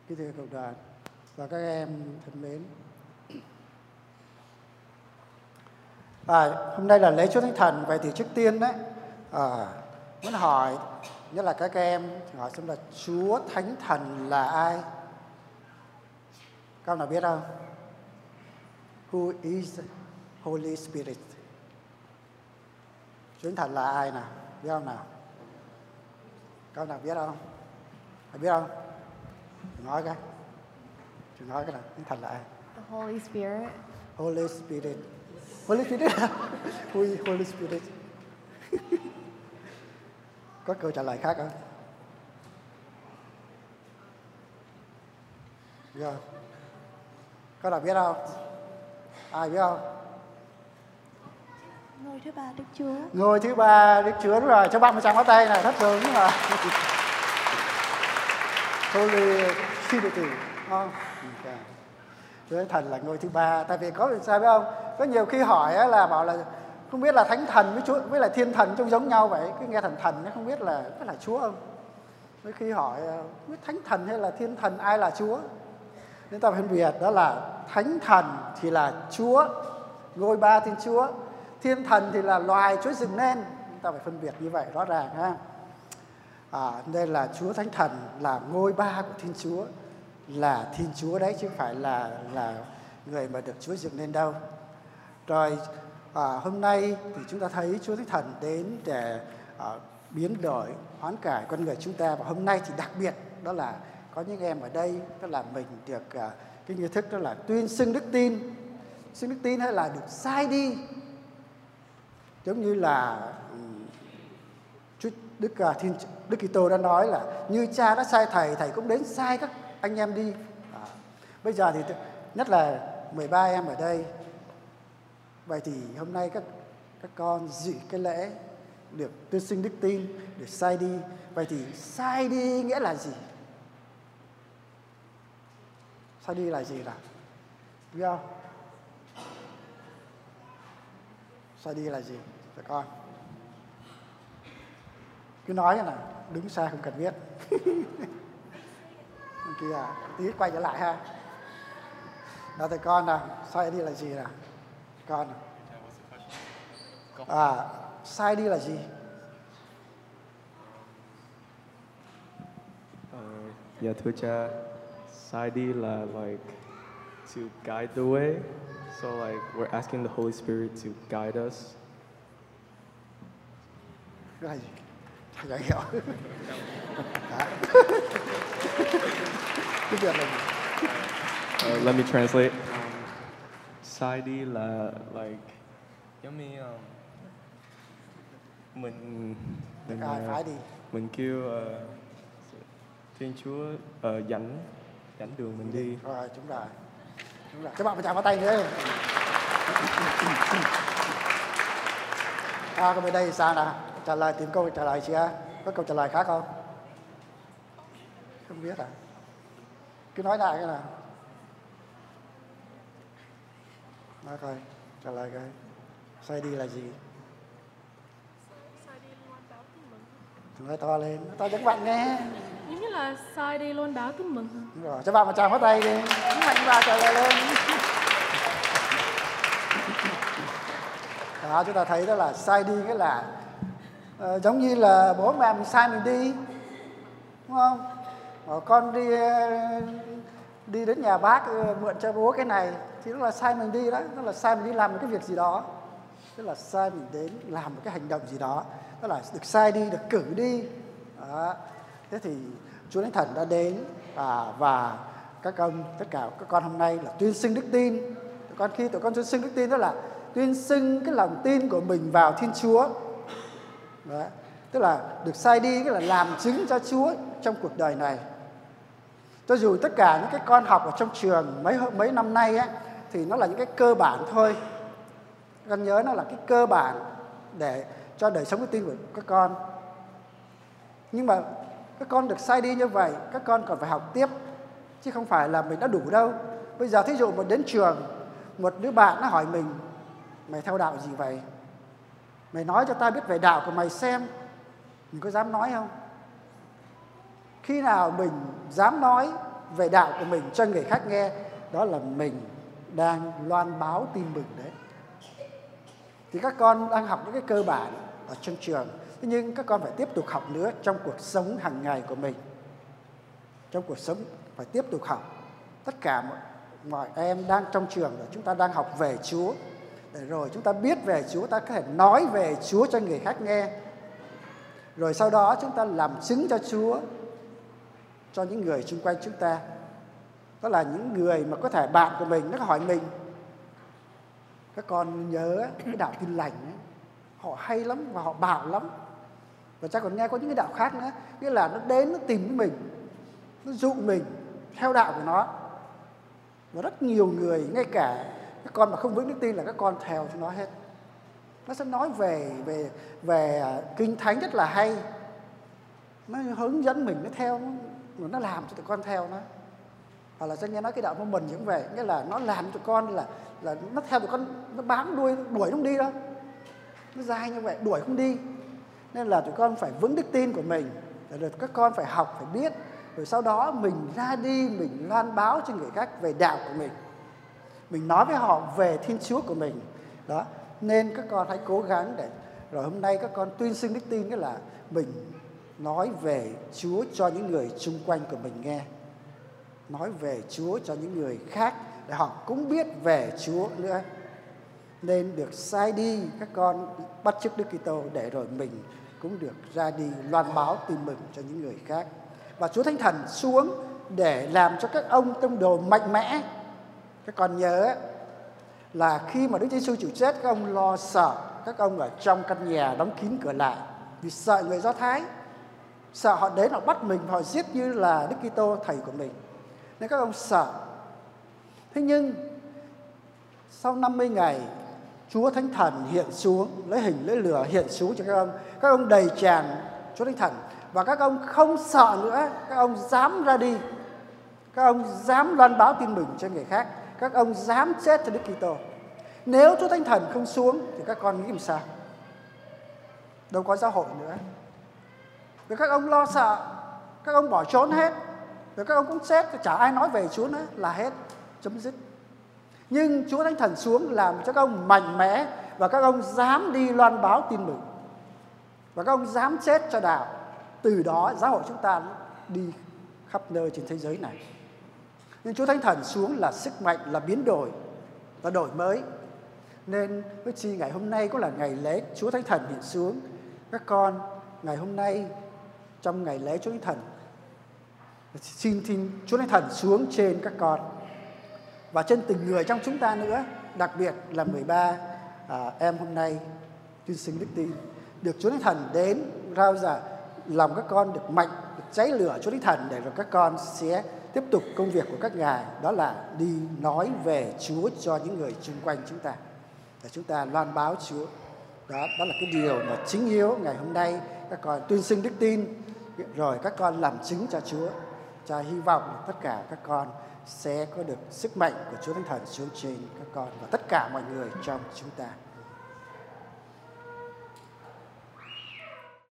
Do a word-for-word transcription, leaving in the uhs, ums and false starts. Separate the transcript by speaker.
Speaker 1: Kính thưa cộng đoàn và các em thân mến, à, hôm nay là lễ Chúa Thánh Thần. Vậy thì trước tiên đấy, à, muốn hỏi, nhất là các em hỏi xem là Chúa Thánh Thần là ai? Các nào biết không? Who is Holy Spirit? Chúa Thánh Thần là ai nào? Biết không nào? Các nào biết không? Phải biết không? Nói cái. Chị nói cái nào? Thánh Thần là ai?
Speaker 2: The Holy Spirit.
Speaker 1: Holy Spirit. Holy Spirit. Holy, Holy Spirit. Có câu trả lời khác không? Biết không? Có nào biết không? Ai biết không?
Speaker 2: Ngôi thứ ba Đức Chúa.
Speaker 1: Ngôi thứ ba Đức Chúa, đúng rồi. Cho bạn một tràng pháo tay này, thất thường đúng rồi. Holy Trinity. Không? Okay. Chúa Thánh Thần là ngôi thứ ba. Tại vì có sao biết không? Có nhiều khi hỏi là bảo là không biết là Thánh Thần với Chúa với là Thiên Thần trông giống nhau vậy. Cứ nghe Thần Thần nó không biết là có là Chúa không? Mấy khi hỏi biết Thánh Thần hay là Thiên Thần ai là Chúa? Nên ta phải phân biệt đó là Thánh Thần thì là Chúa, ngôi ba Thiên Chúa. Thiên Thần thì là loài Chúa dựng nên. Ta phải phân biệt như vậy rõ ràng ha. À, nên là Chúa Thánh Thần là ngôi ba của Thiên Chúa, là Thiên Chúa đấy chứ không phải là là người mà được Chúa dựng nên đâu. Rồi à, hôm nay thì chúng ta thấy Chúa Thánh Thần đến để à, biến đổi, hoán cải con người chúng ta. Và hôm nay thì đặc biệt đó là có những em ở đây, tức là mình được à, cái nghi thức đó là tuyên xưng đức tin. Xưng đức tin hay là được sai đi. Giống như là Chúa Đức Thiên Đức Kitô đã nói là như Cha đã sai thầy, thầy cũng đến sai các anh em đi. À, bây giờ thì nhất là mười ba em ở đây. Vậy thì hôm nay các các con dự cái lễ được tuyên xưng đức tin, được sai đi. Vậy thì sai đi nghĩa là gì? Sai đi là gì nào? Biết không? Sai đi là gì? Các con cứ nói thế nào, đứng xa không cần biết. Kia à, tí quay trở lại ha. Nào thầy con nào, sai đi là gì nào? Con nào. À, sai đi là gì?
Speaker 3: Uh, dạ thưa cha, sai đi là like to guide the way. So like we're asking the Holy Spirit to guide us.
Speaker 1: Cái gì? Thầy hiểu. Cái việc này.
Speaker 3: Uh, let me translate. Um, sai đi là like giống như um, mình mình
Speaker 1: ai phải đi.
Speaker 3: Mình kêu uh, Thiên Chúa uh, dẫn dẫn đường mình đi.
Speaker 1: Rồi, chúng ta chúng ta các bạn phải chạm vào tay nữa. À, còn bên đây thì sao nào? Trả lời, tìm câu trả lời chưa? Có câu trả lời khác không? Không biết à? Cứ nói lại cái nào. Nói coi, trả lời coi. Sai đi là gì?
Speaker 4: Sai đi luôn báo tin mừng.
Speaker 1: Nói to lên, to cho các bạn nghe.
Speaker 4: Giống như là sai đi luôn báo tin mừng.
Speaker 1: Đúng rồi, cho bạn một tràng pháo tay đi. Mạnh vào trả lời lên. Đó, chúng ta thấy đó là sai đi nghĩa là uh, giống như là bố mẹ mình sai mình đi, đúng không? Ờ, con đi đi đến nhà bác uh, mượn cho bố cái này thì nó là sai mình đi đó, nó là sai mình đi làm một cái việc gì đó, tức là sai mình đến làm một cái hành động gì đó, tức là được sai đi, được cử đi. Đó. Thế thì Chúa Thánh Thần đã đến à, và các con, tất cả các con hôm nay là tuyên xưng đức tin. Tụi con khi tụi con tuyên xưng đức tin đó là tuyên xưng cái lòng tin của mình vào Thiên Chúa. Đấy. Tức là được sai đi, tức là làm chứng cho Chúa trong cuộc đời này. Cho dù tất cả những cái con học ở trong trường mấy mấy năm nay ấy, thì nó là những cái cơ bản thôi. Con nhớ nó là cái cơ bản để cho đời sống đức tin của các con. Nhưng mà các con được sai đi như vậy, các con còn phải học tiếp, chứ không phải là mình đã đủ đâu. Bây giờ thí dụ một đến trường, một đứa bạn nó hỏi mình: mày theo đạo gì vậy? Mày nói cho ta biết về đạo của mày xem. Mình có dám nói không? Khi nào mình dám nói về đạo của mình cho người khác nghe, đó là mình đang loan báo tin mừng đấy. Thì các con đang học những cái cơ bản ở trong trường, thế nhưng các con phải tiếp tục học nữa trong cuộc sống hàng ngày của mình. Trong cuộc sống phải tiếp tục học. Tất cả mọi, mọi em đang trong trường rồi, chúng ta đang học về Chúa. Để rồi chúng ta biết về Chúa, ta có thể nói về Chúa cho người khác nghe. Rồi sau đó chúng ta làm chứng cho Chúa cho những người xung quanh chúng ta. Đó là những người mà có thể bạn của mình, nó hỏi mình: các con nhớ cái đạo Tin Lành ấy, họ hay lắm và họ bảo lắm. Và cha còn nghe có những cái đạo khác nữa, nghĩa là nó đến, nó tìm với mình, nó dụ mình theo đạo của nó. Và rất nhiều người, ngay cả các con mà không vững đức tin là các con theo cho nó hết. Nó sẽ nói về về về Kinh Thánh rất là hay, nó hướng dẫn mình, nó theo, nó, nó làm cho tụi con theo nó. Hoặc là sẽ nghe nói cái đạo Mormon cũng vậy, nghĩa là nó làm cho tụi con là là nó theo tụi con, nó bám đuôi, đuổi không đi đâu. Nó dài như vậy, đuổi không đi. Nên là tụi con phải vững đức tin của mình, rồi các con phải học, phải biết. Rồi sau đó mình ra đi, mình loan báo cho người khác về đạo của mình. Mình nói với họ về Thiên Chúa của mình. Đó, nên các con hãy cố gắng để rồi hôm nay các con tuyên xưng đức tin, nghĩa là mình nói về Chúa cho những người xung quanh của mình nghe. Nói về Chúa cho những người khác để họ cũng biết về Chúa nữa. Nên được sai đi các con bắt chước Đức Kitô để rồi mình cũng được ra đi loan báo tin mừng cho những người khác. Và Chúa Thánh Thần xuống để làm cho các ông tông đồ mạnh mẽ. Các con nhớ là khi mà Đức Chúa Giêsu chịu chết, các ông lo sợ, các ông ở trong căn nhà đóng kín cửa lại vì sợ người Do Thái, sợ họ đến họ bắt mình, họ giết như là Đức Kitô thầy của mình, nên các ông sợ. Thế nhưng sau năm mươi ngày, Chúa Thánh Thần hiện xuống, lấy hình lấy lửa hiện xuống cho các ông. Các ông đầy tràn Chúa Thánh Thần và các ông không sợ nữa, các ông dám ra đi, các ông dám loan báo tin mừng cho người khác, các ông dám chết cho Đức Kitô. Nếu Chúa Thánh Thần không xuống thì các con nghĩ làm sao? Đâu có giáo hội nữa. Vì các ông lo sợ, các ông bỏ trốn hết, rồi các ông cũng chết, chả ai nói về Chúa nữa, là hết, chấm dứt. Nhưng Chúa Thánh Thần xuống làm cho các ông mạnh mẽ và các ông dám đi loan báo tin mừng. Và các ông dám chết cho đạo. Từ đó giáo hội chúng ta đi khắp nơi trên thế giới này. Nhưng Chúa Thánh Thần xuống là sức mạnh, là biến đổi, là đổi mới. Nên với chi ngày hôm nay cũng là ngày lễ Chúa Thánh Thần hiện xuống. Các con ngày hôm nay trong ngày lễ Chúa Thánh Thần, xin Thiên Chúa Thánh Thần xuống trên các con và trên từng người trong chúng ta nữa. Đặc biệt là mười ba à, em hôm nay tuyên xưng đức tin, được Chúa Thánh Thần đến rao giảng lòng các con được mạnh, được cháy lửa Chúa Thánh Thần, để rồi các con sẽ tiếp tục công việc của các ngài, đó là đi nói về Chúa cho những người xung quanh chúng ta, để chúng ta loan báo Chúa. Đó, đó là cái điều mà chính yếu ngày hôm nay các con tuyên xưng đức tin, rồi các con làm chứng cho Chúa. Cha hy vọng là tất cả các con sẽ có được sức mạnh của Chúa Thánh Thần xuống trên các con và tất cả mọi người trong chúng ta.